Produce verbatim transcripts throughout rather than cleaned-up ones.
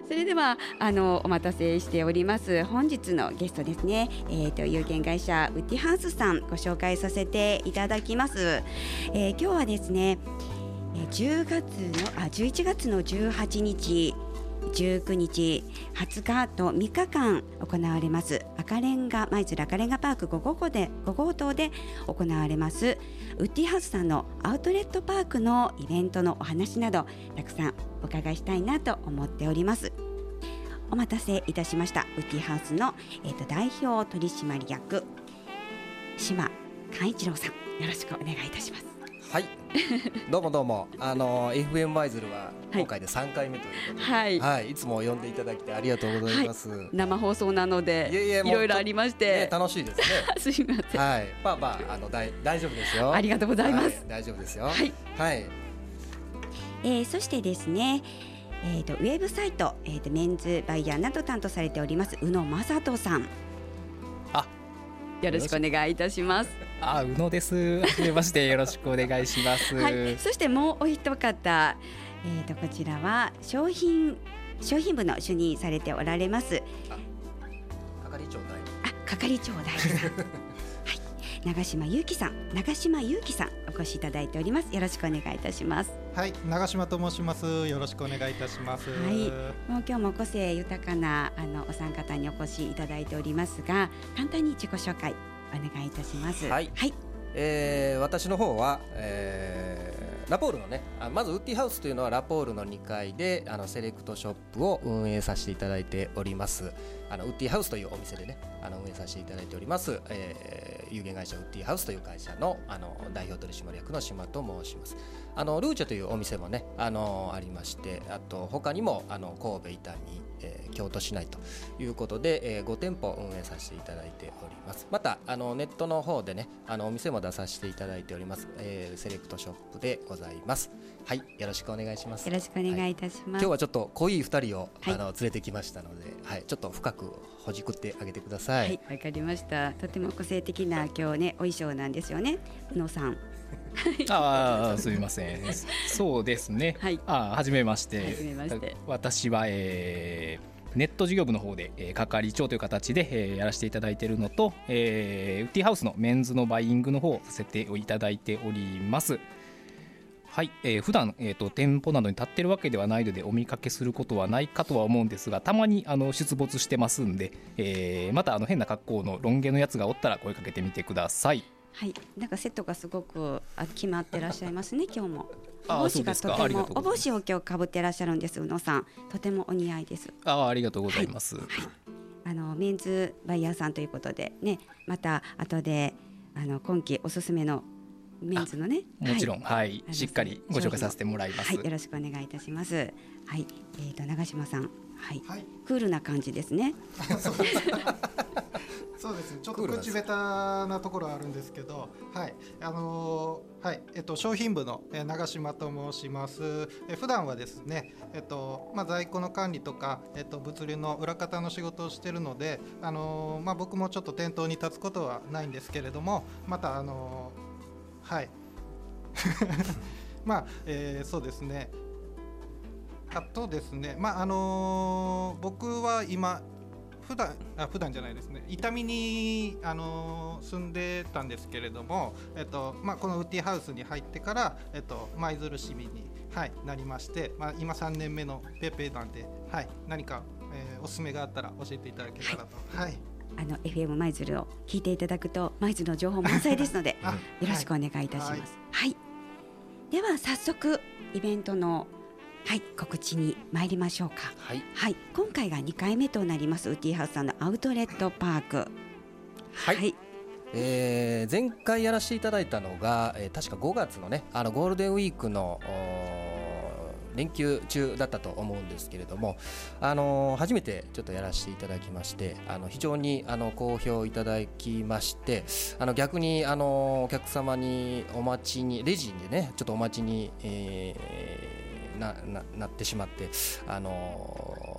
それではあのお待たせしております本日のゲストですね、えー、と有限会社ウッディハウスさんご紹介させていただきます。えー、今日はですねじゅうがつのあじゅういちがつのじゅうはちにちじゅうくにちはつかとみっかかん行われます赤レンガ舞鶴赤レンガパークごごうこでごごうとうで行われますウッディハウスさんのアウトレットパークのイベントのお話などたくさんお伺いしたいなと思っております。お待たせいたしました。ウッディハウスの、えー、と代表取締役島寛一郎さん、よろしくお願いいたします。 はいどうもどうもあの エフエム 舞鶴は今回でさんかいめということで、 はいはい、いつも呼んでいただきてありがとうございます、はい、 生放送なのでい, やい, やいろいろありまして、 ね、楽しいですねすいません、 はい、まあまあ、あの大大丈夫ですよ。 ありがとうございます、はい、 大丈夫ですよ。 はい、 はい、 えー、そしてですね、えー、とウェブサイト、えー、とメンズバイヤーなど担当されております宇野正人さん、 あ、 よろしくお願いいたします。 あ、宇野です。はじめまして、よろしくお願いします。 はい、そしてもうお一方、えー、とこちらは商品商品部の主任されておられます係長代あ係長代理さん、はい、長島祐希さん長島祐希さんお越しいただいております。よろしくお願いいたします。 はい、長島と申します。よろしくお願いいたします。 はい、もう今日も個性豊かなあのお三方にお越しいただいておりますが、簡単に自己紹介お願いいたします。 はい、はい、えー、私の方は、えー、ラポールのね、あまずウッディハウスというのはラポールのにかいであのセレクトショップを運営させていただいております。あのウッディハウスというお店でねあの運営させていただいております、えー、有限会社ウッディハウスという会社の、あの代表取締役の島と申します。あのルーチェというお店もね あ, のありまして、あと他にもあの神戸伊丹に、えー、京都市内ということで、えー、ごてんぽ運営させていただいております。またあのネットの方でねあのお店も出させていただいております、えー、セレクトショップでございます。はい、よろしくお願いします。 よろしくお願いいたします。はい、 今日はちょっと濃いふたりを、 はい、 あの連れてきましたので、はい、ちょっと深くほじくってあげてください。 はい、わかりました。とても個性的な今日ねお衣装なんですよね、宇野さん。 ああ、すみません。そうですね。はい、あ、はじめまして。 はじめまして。 私は、えー、ネット事業部の方で、えー、係長という形で、えー、やらせていただいているのと、えー、ウッディハウスのメンズのバイイングの方をさせていただいております。はい、えー、普段、えーと、店舗などに立っているわけではないのでお見かけすることはないかとは思うんですが、たまにあの出没してますんで、えー、またあの変な格好のロン毛のやつがおったら声かけてみてください。 はい、なんかセットがすごく決まってらっしゃいますね今日も。お帽子がとてもお帽子を今日かぶってらっしゃるんです。宇野さんとてもお似合いです。 あ、ありがとうございます。はいはい、 あのメンズバイヤーさんということでね、また後であの今期おすすめのメンズのね、 もちろん、はい、しっかりご紹介させてもらいます。 はい、よろしくお願いいたします。はい、えーと長島さん、はい、はい、クールな感じですね。 そうですね、ちょっと口下手なところはあるんですけど、はい、あのー、はい、えっと商品部の長島と申します。え普段はですね、えっとまあ在庫の管理とか、えっと物流の裏方の仕事をしているので、あのー、まあ僕もちょっと店頭に立つことはないんですけれども、またあのーはいまあ、えー、そうですね、あとですね、まああのー、僕は今普段あ普段じゃないですね、伊丹に、あのー、住んでたんですけれども、えっとまあ、このウッディハウスに入ってから、えっと、舞鶴市民に、はい、なりまして、まあ、今さんねんめのペーペーなんで、はい、何か、えー、おすすめがあったら教えていただけたらと。はい、はい、 あの エフエム 舞鶴を聞いていただくと舞鶴の情報満載ですのでよろしくお願いいたします。はい、はい、では早速イベントの、はい、告知に参りましょうか。 はい、 はい、今回がにかいめとなりますウッディハウスさんのアウトレットパーク。 はい、はい、えー、前回やらせていただいたのが、えー、確かごがつのねあのゴールデンウィークの連休中だったと思うんですけれども、あのー、初めてちょっとやらせていただきまして、あの非常にあの好評いただきまして、あの逆にあのお客様にお待ちにレジでねちょっとお待ちに、えー、な, な, なってしまって、あのー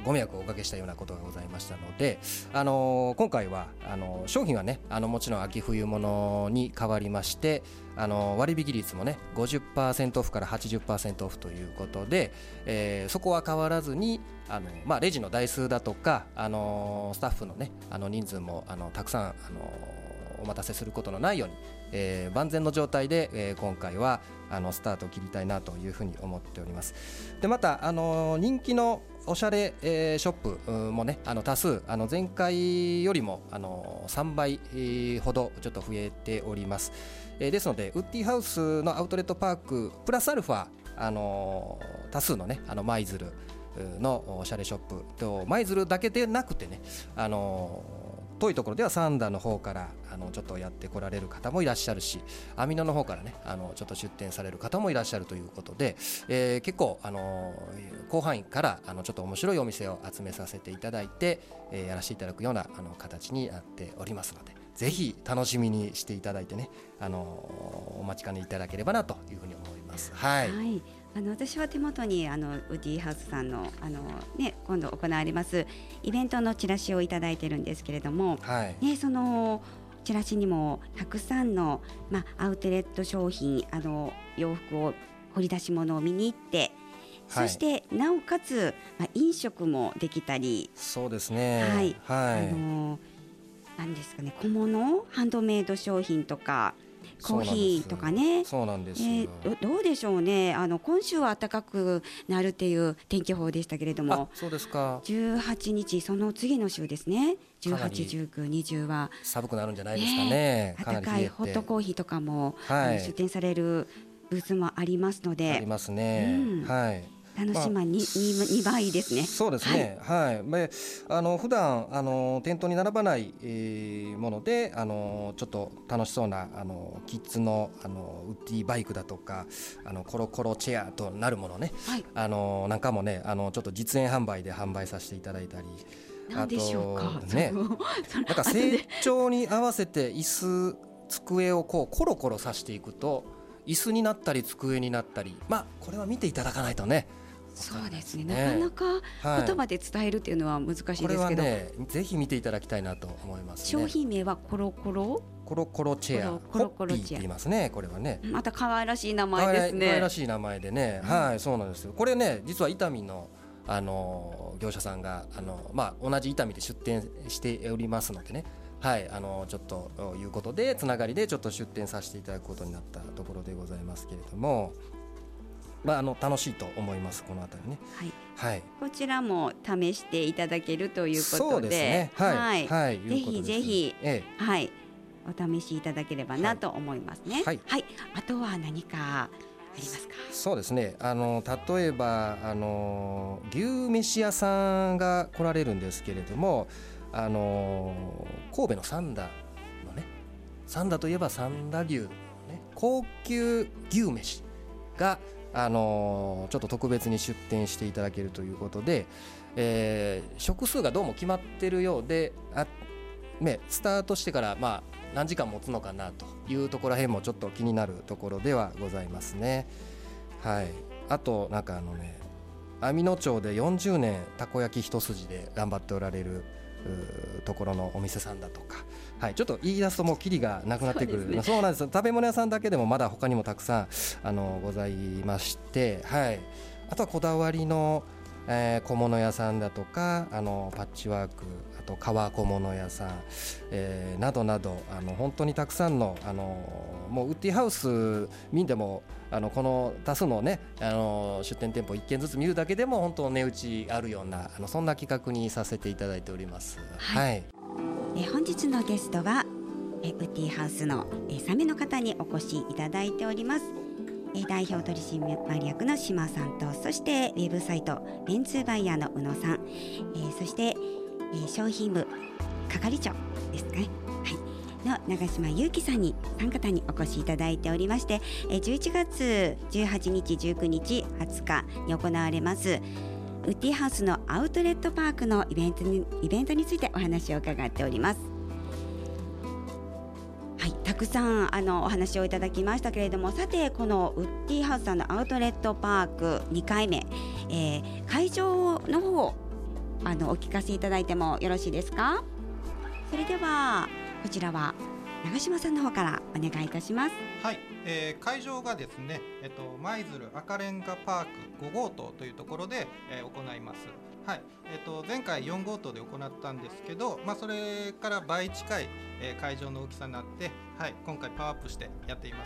ご迷惑をおかけしたようなことがございましたので、あのー今回はあのー商品はねあのもちろん秋冬物に変わりまして、あのー割引率もね ごじゅっパーセント オフから はちじゅっパーセント オフということで、えーそこは変わらずにあの、まあ、レジの台数だとか、あのースタッフのねあの人数もあのたくさん、あのーお待たせすることのないように、えー万全の状態で、えー今回はあのスタートを切りたいなというふうに思っております。でまた、あのー人気のおしゃれ、えーショップうんもねあの多数、あの前回よりも、あのーさんばい、えーほどちょっと増えております。えーですのでウッディハウスのアウトレットパークプラスアルファ、あのー多数のねあの舞鶴のおしゃれショップと舞鶴だけでなくてね、あのー遠いところでは三田の方からあのちょっとやってこられる方もいらっしゃるし、網野の方からねあのちょっと出店される方もいらっしゃるということで、えー結構、あのー広範囲からあのちょっと面白いお店を集めさせていただいて、えーやらせていただくようなあの形になっておりますので、ぜひ楽しみにしていただいてね、あのーお待ちかねいただければなというふうに思います。はい、 はい、あの私は手元にあのウッディハウスさんの、あの、ね、今度行われますイベントのチラシをいただいてるんですけれども、 はいね、そのチラシにもたくさんの、まあ、アウトレット商品、あの洋服を掘り出し物を見に行って、 はいそしてなおかつ、まあ、飲食もできたり、 そうですね。 はいはいあのなんですかね、小物ハンドメイド商品とかコーヒーとかね、 そうなんです。 えーどどうでしょうね、あの今週は暖かくなるっていう天気予報でしたけれどあも、 そうですか。 じゅうはちにち、その次の週ですね、じゅうはち、 かなりじゅうく、にじゅうは、 寒くなるんじゃないですかね。 ねかな暖かいり冷えてホットコーヒーとかも、 はいあの出店されるブースもありますのありで、 ますね。 うんはい。 楽しみは に,、にばいですね。 そうですね。はい。で、あの普段あの店頭に並ばない、えーもので、あのちょっと楽しそうなあのキッズのあのウッディバイクだとか、あのコロコロチェアとなるものね、 はいあのなんかもね、あのちょっと実演販売で販売させていただいたり。 なんでしょうかあとね、 それなんか成長に合わせて椅子机をこうコロコロさしていくと椅子になったり机になったり、まあこれは見ていただかないとね。 そうですね、 ねなかなか言葉で伝えるっていうのは難しいですけど、 これはねぜひ見ていただきたいなと思いますね。 商品名はコロコロ、 コロコロチェア、 コロコロチェアホッピーって言いますね。これはねまた可愛らしい名可愛ら前ですね。 可愛らしい名前でね、はいそうなんですよ。これね実は伊丹のあの業者さんがあの、まあ、同じ伊丹で出店しておりますのでね、はいあのちょっということでつながりでちょっと出店させていただくことになったところでございますけれども、まあ、あの楽しいと思いますこのあたりね。 はい、 はいこちらも試していただけるということで、 そうですねはい、 はいはいぜひいうことですぜひ、 えはい、お試しいただければなと思いますね。 はいあとは何かありますか。 えそうですねあの例えばあの牛飯屋さんが来られるんですけれども、あの神戸の三田のね三田といえば三田牛のね高級牛飯があのーちょっと特別に出店していただけるということで、えー食数がどうも決まってるようで、あ、ね、スタートしてからまあ何時間持つのかなというところらへんもちょっと気になるところではございますね。はい、あとなんかあのね網野町でよんじゅうねんたこ焼き一筋で頑張っておられるうーところのお店さんだとか、はい、ちょっと言い出すともうキリがなくなってくる。 そうですねそうなんです。食べ物屋さんだけでもまだ他にもたくさんあのございまして、はい、あとはこだわりの、えー小物屋さんだとかあのパッチワーク、あと革小物屋さん、えーなどなどあの本当にたくさんのあのもうウッディハウス見でもあのこの多数のねあの出店店舗いっけんずつ見るだけでも本当値打ちあるようなあのそんな企画にさせていただいております。 はいはい、 え本日のゲストはえウッディハウスのえさんめいの方にお越しいただいております。え代表取締役の島さんと、そしてウェブサイトメンツーバイヤーの宇野さん、えそしてえ商品部係長ですかね、はい、の長島祐樹さんにさん方にお越しいただいておりまして、えじゅういちがつじゅうはちにち、じゅうくにち、はつかに行われますウッディハウスのアウトレットパークのイベントに、イベントについてお話を伺っております。はい、たくさんあのお話をいただきましたけれども、さてこのウッディハウスさんのアウトレットパークにかいめ、えー会場の方あのお聞かせいただいてもよろしいですか。それではこちらは長嶋さんの方からお願いいたします。 はい、えー、会場がですね、えっと、舞鶴赤レンガパークご号棟というところで、えー、行います。はい、えっと、前回よん号棟で行ったんですけど、まあ、それから倍近い、えー、会場の大きさになって、はい、今回パワーアップしてやっています。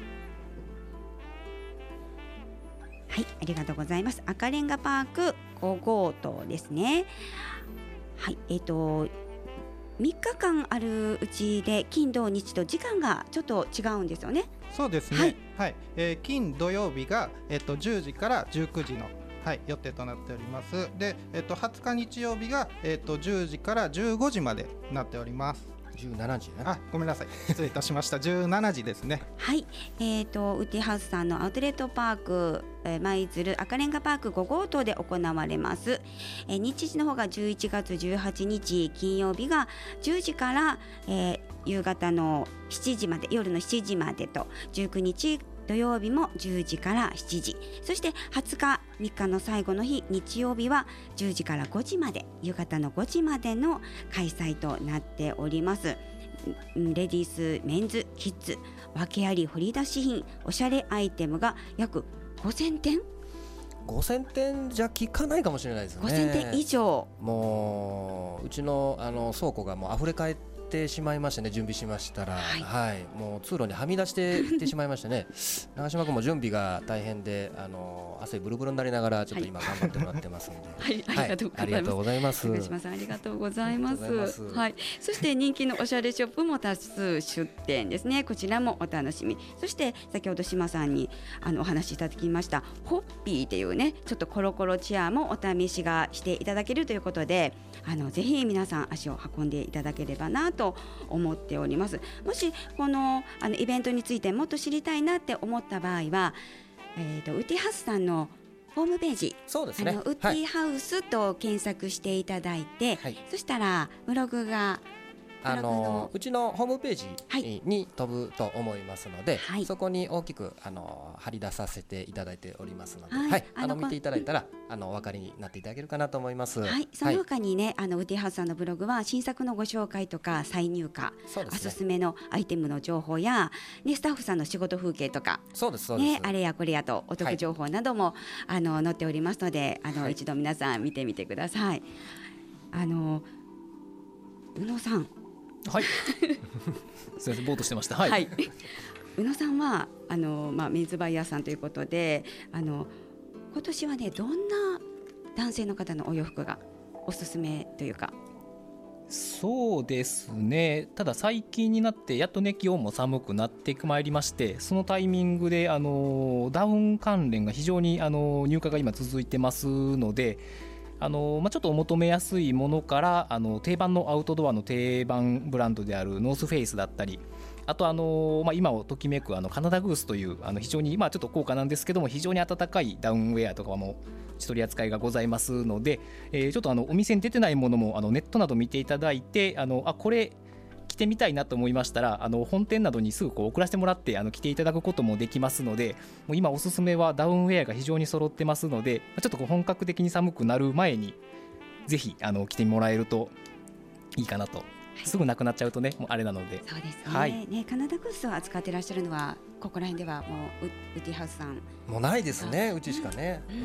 はい、ありがとうございます。赤レンガパークご号棟ですね。はい、えっとみっかかんあるうちで金土日と時間がちょっと違うんですよね。 そうですね、はいはい、えー、金土曜日が、えっと、じゅうじからじゅうくじの、はい、予定となっております。で、えっと、はつか日曜日が、えっと、じゅうじからじゅうごじまでなっております。 じゅうしちじね。 あ、ごめんなさい、失礼いたしました。じゅうしちじですね。 はい、えーとウッディハウスさんのアウトレットパーク舞鶴赤レンガパークご号棟で行われます。えー、日時の方がじゅういちがつじゅうはちにち金曜日がじゅうじから、えー、夕方のしちじまで、夜のしちじまでと、じゅうくにち土曜日もじゅうじからしちじ、そしてはつかみっかの最後の日日曜日はじゅうじからごじまで、夕方のごじまでの開催となっております。レディース、メンズ、キッズ、訳あり掘り出し品、おしゃれアイテムが約ごせんてんごせんてんじゃ効かないかもしれないですね。 ごせんてん以上、 もううちの、あの倉庫がもう溢れ返っててしまいましてね、準備しましたら、はいはい、もう通路にはみ出していってしまいましてね長嶋君も準備が大変で、あの汗ブルブルになりながらちょっと今頑張ってもらってますので、 はい、はい、ありがとうございます。長嶋さんありがとうございます。はい、そして人気のおしゃれショップも多数出店ですね。こちらもお楽しみ。そして先ほど島さんにあのお話しいただきましたホッピーっていうね、ちょっとコロコロチェアもお試しがしていただけるということで、あのぜひ皆さん足を運んでいただければなとと思っております。もしこの、あのイベントについてもっと知りたいなって思った場合は、えーと、ウッディハウスさんのホームページ、 そうですね、 あのウッディハウスと検索していただいて、はい、そしたらブログがあのうちのホームページに飛ぶと思いますので、はい、そこに大きくあの貼り出させていただいておりますので、はいはい、あの見ていただいたらあのお分かりになっていただけるかなと思います。 はい、その他にね、はい、あのウッディハウスさんのブログは新作のご紹介とか再入荷、ね、おすすめのアイテムの情報や、ね、スタッフさんの仕事風景とか、 そうですそうです、 ね、あれやこれやとお得情報なども、はい、あの載っておりますので、あの、はい、一度皆さん見てみてください。あの宇野さん、 はいすみません、ぼーっとしてました。はい、はい、 宇野さんはあの、まあ、メンズバイヤーさんということで、あの今年はね、どんな男性の方のお洋服がおすすめというか。 そうですね、ただ最近になってやっとね、気温も寒くなってまいりまして、そのタイミングであのダウン関連が非常にあの入荷が今続いてますので、あのまあ、ちょっとお求めやすいものから、あの定番のアウトドアの定番ブランドであるノースフェイスだったり、あとあの、まあ、今をときめくあのカナダグースというあの非常に、まあ、ちょっと高価なんですけども非常に暖かいダウンウェアとかも取り扱いがございますので、えー、ちょっとあのお店に出てないものもあのネットなど見ていただいて、あのあこれ着てみたいなと思いましたら、あの本店などにすぐこう送らせてもらってあの着ていただくこともできますので、もう今おすすめはダウンウェアが非常に揃ってますので、ちょっとこう本格的に寒くなる前にぜひあの着てもらえるといいかなと。すぐなくなっちゃうとね、もうあれなので。 そうですね、 はい、 ね、カナダグッズを扱っていらっしゃるのはここら辺ではもうウッディハウスさんもうないですね、うちしかね、うん、うん、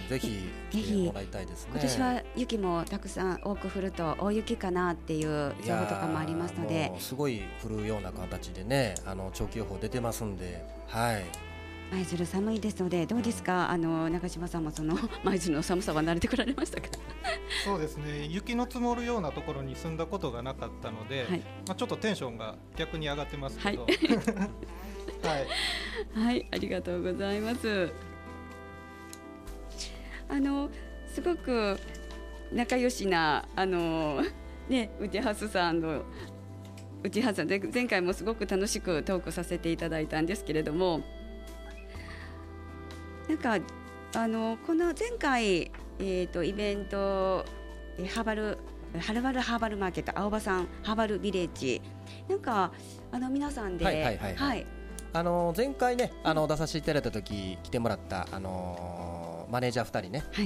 ぜひ来てもらいたいですね。 今年は雪もたくさん多く降ると大雪かなっていう情報とかもありますので、 もうすごい降るような形でね、あの長期予報出てますんで、はい、 舞鶴寒いですので、どうですか、あの中島さんもその舞鶴の寒さは慣れてこられましたか？ そうですね、雪の積もるようなところに住んだことがなかったので、はい、まあ、ちょっとテンションが逆に上がってますけど、はいはい、ありがとうございます。あのすごく仲良しなあのね、ウッディハウスさんのウッディハウスさんで前回もすごく楽しくトークさせていただいたんですけれども、なんかあのこの前回、えー、とイベントハーバルはるばるハーバルマーケット青葉さんハーバルビレッジ、なんかあの皆さんで、はいはいはいはい、 あの前回ね、あの出させていただいた時来てもらった、あのー、マネージャーふたりね、はい、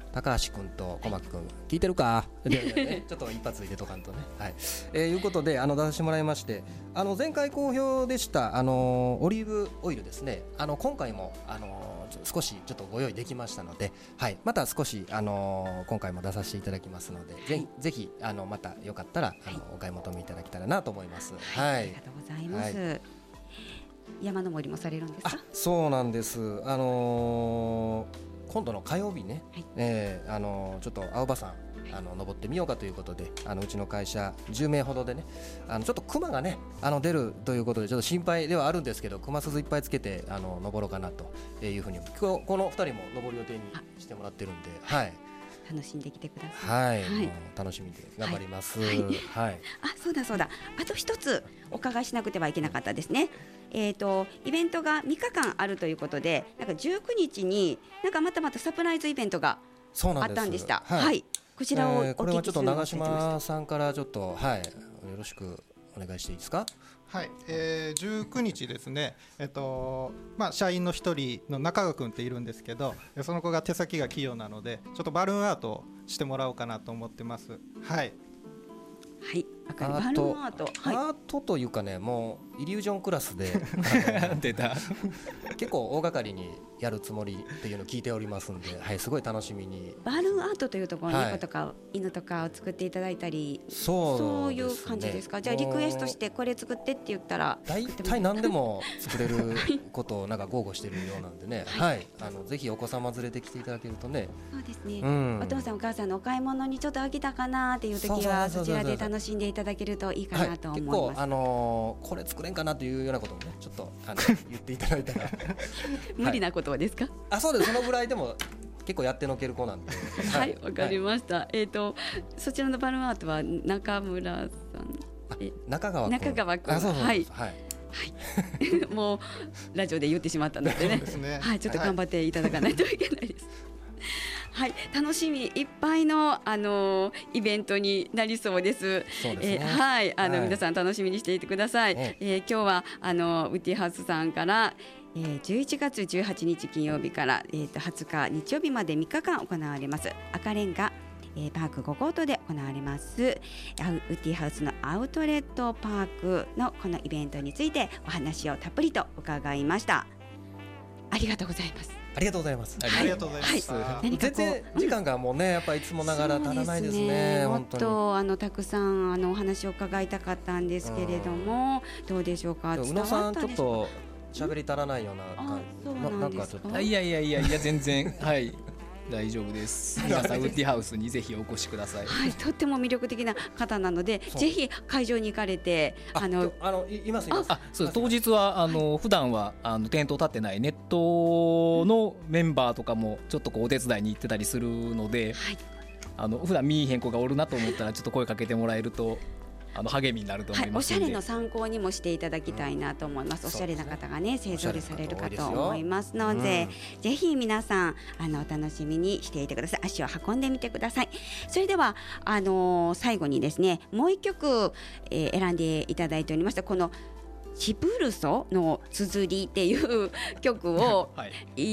高橋君と小牧君聞いてるかで、ね、ちょっと一発入れとかんとね、はいえー、いうことであの出させてもらいまして、あの前回好評でしたあのオリーブオイルですね、あの今回もあの少しちょっとご用意できましたので、はい、また少しあの今回も出させていただきますので、はい、ぜ, ぜひあのまたよかったらあの、はい、お買い求めいただけたらなと思います。 はい、はい、ありがとうございます、はい、山登りもされるんですか？ あ、そうなんです。あのー今度の火曜日ね、はいえーあのー、ちょっと青葉山あの登ってみようかということで、あのうちの会社じゅうめいほどでね、あのちょっと熊がねあの出るということでちょっと心配ではあるんですけど、熊鈴いっぱいつけてあの登ろうかなというふうに、今日このふたりも登る予定にしてもらってるんで、はい、 楽しんできてください。はい、はい、もう楽しみで頑張ります。はい、はいはい、 あ、そうだそうだ、あと一つお伺いしなくてはいけなかったですね。えーと、イベントがみっかかんあるということで、なんかじゅうくにちになんかまたまたサプライズイベントがあったんでした。はい、はい、こちらをお聞きするのを、えー、 これはちょっと長嶋さんからちょっと、はい、よろしくお願いしていいですか？ はい、えー、じゅうくにちですね、えっとまあ、社員の一人の中川君っているんですけど、その子が手先が器用なのでちょっとバルーンアートをしてもらおうかなと思ってます。はいはい、わかります。バルーンアート、はい、 アートというかね、もうイリュージョンクラスで出た結構大掛かりにやるつもりっていうのを聞いておりますんで、はい、すごい楽しみに。 バルーンアートというところ、猫とか、はい、犬とかを作っていただいたり、そう、そういう感じですか？じゃあリクエストしてこれ作ってって言ったら大体何でも作れることをなんか豪語してるようなんでね、はい、はい、あのぜひお子様連れてきていただけるとね。 そうですね、うん、お父さんお母さんのお買い物にちょっと飽きたかなっていう時はそちらで楽しんでいただけるといいかなと思います。はい、結構、 あのー、これ作れんかなというようなこともねちょっとあの言っていただいたら無理なことはですか？ あ、そうです、そのぐらいでも結構やってのける子なんではい、わ、はい、かりました、はい、えーとそちらのバルーンアートは中村さん、 え中川君中川君、 あ、そうそうそう、はいはい、もうラジオで言ってしまったので ね, で、ね、はい、ちょっと頑張っていただかないといけないです、はい、楽しみいっぱいの、あのー、イベントになりそうです。 そうですね、 えー、はい、あの、 はい、 皆さん楽しみにしていてください、ええー、今日はあのウッディハウスさんから、えー、じゅういちがつじゅうはちにち金曜日から、えー、とはつか日曜日までみっかかん行われます赤レンガ、えー、パークご号棟で行われますウッディハウスのアウトレットパークのこのイベントについてお話をたっぷりと伺いました。ありがとうございます。 ありがとうございます。 はい、ありがとうございます。 はい、 全然時間がもうね、やっぱいつもながら足らないですね。 もっとあのたくさんあのお話を伺いたかったんですけれども、どうでしょうか。 宇野さんちょっと喋り足らないような感じ。 なんかちょっと。 いやいやいやいや全然はい大丈夫です。皆さんウッディハウスにぜひお越しください。 はい、とっても魅力的な方なので、ぜひ会場に行かれて、 あのあのいますいます。 あ、そう当日はあの、はい、普段はあの店頭立ってないネットのメンバーとかもちょっとこうお手伝いに行ってたりするので、はい、あの普段見えへん子がおるなと思ったらちょっと声かけてもらえると。あの励みになると思いますので、 はい、おしゃれの参考にもしていただきたいなと思います、うん、おしゃれな方がね勢ぞろいされるかと思いますので、うん、ぜひ皆さんあのお楽しみにしていてください。足を運んでみてください。それではあのー、最後にですねもう一曲、えー、選んでいただいておりましたこのチプルソの綴りっていう曲を、はい、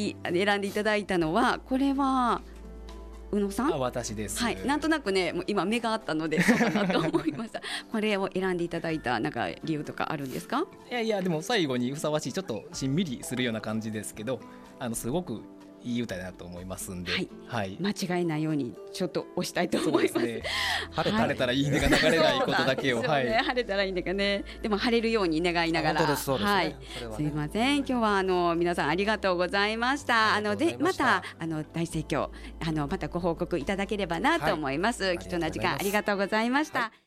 選んでいただいたのはこれは宇野さん。 あ、私です、 はい、なんとなくねもう今目があったのでそうかなと思いましたこれを選んでいただいたなんか理由とかあるんですか？ いやいやでも最後にふさわしいちょっとしんみりするような感じですけど、あのすごくいい歌だと思いますんで、はいはい、 間違えないようにちょっと押したいと思います。 ね、晴れ晴れたらいいねが流れないことだけを、ね、はい、 晴れたらいいねがね、でも晴れるように願いながら、 すね、 はい、すいません今日はあの皆さんありがとうございました。あのでまたあの大盛況あのまたご報告いただければなと思います。はい、貴重な時間ありがとうございました。はい。